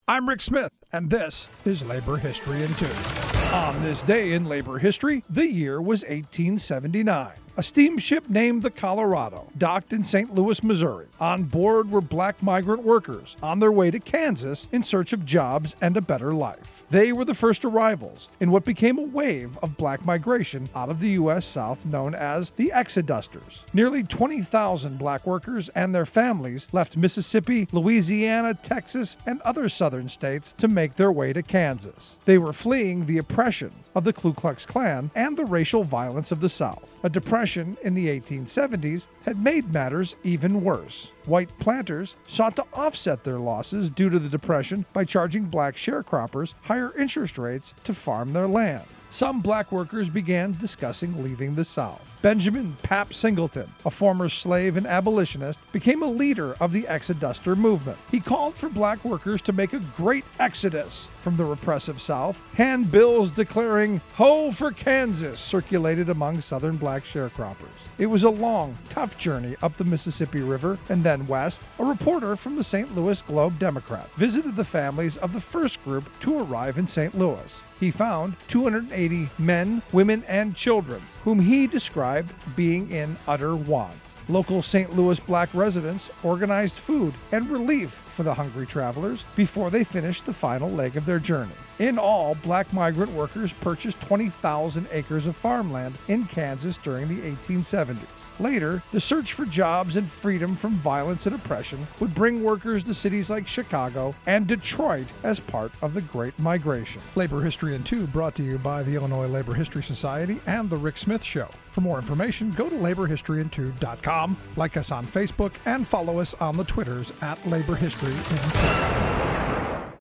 I'm Rick Smith, and this is Labor History in 2. On this day in labor history, the year was 1879. A steamship named the Colorado docked in St. Louis, Missouri. On board were black migrant workers on their way to Kansas in search of jobs and a better life. They were the first arrivals in what became a wave of black migration out of the U.S. South known as the Exodusters. Nearly 20,000 black workers and their families left Mississippi, Louisiana, Texas, and other southern states to make their way to Kansas. They were fleeing the oppression of the Ku Klux Klan and the racial violence of the South. A depression in the 1870s had made matters even worse. White planters sought to offset their losses due to the depression by charging black sharecroppers higher interest rates to farm their land. Some black workers began discussing leaving the South. Benjamin Pap Singleton, a former slave and abolitionist, became a leader of the Exoduster movement. He called for black workers to make a great exodus from the repressive South. Handbills declaring "Ho for Kansas" circulated among Southern black sharecroppers. It was a long, tough journey up the Mississippi River and then west. A reporter from the St. Louis Globe-Democrat visited the families of the first group to arrive in St. Louis. He found 280 men, women, and children, whom he described being in utter want. Local St. Louis black residents organized food and relief for the hungry travelers before they finished the final leg of their journey. In all, black migrant workers purchased 20,000 acres of farmland in Kansas during the 1870s. Later, the search for jobs and freedom from violence and oppression would bring workers to cities like Chicago and Detroit as part of the Great Migration. Labor History in 2 brought to you by the Illinois Labor History Society and The Rick Smith Show. For more information, go to laborhistoryin2.com, like us on Facebook, and follow us on the Twitters at Labor History in 2.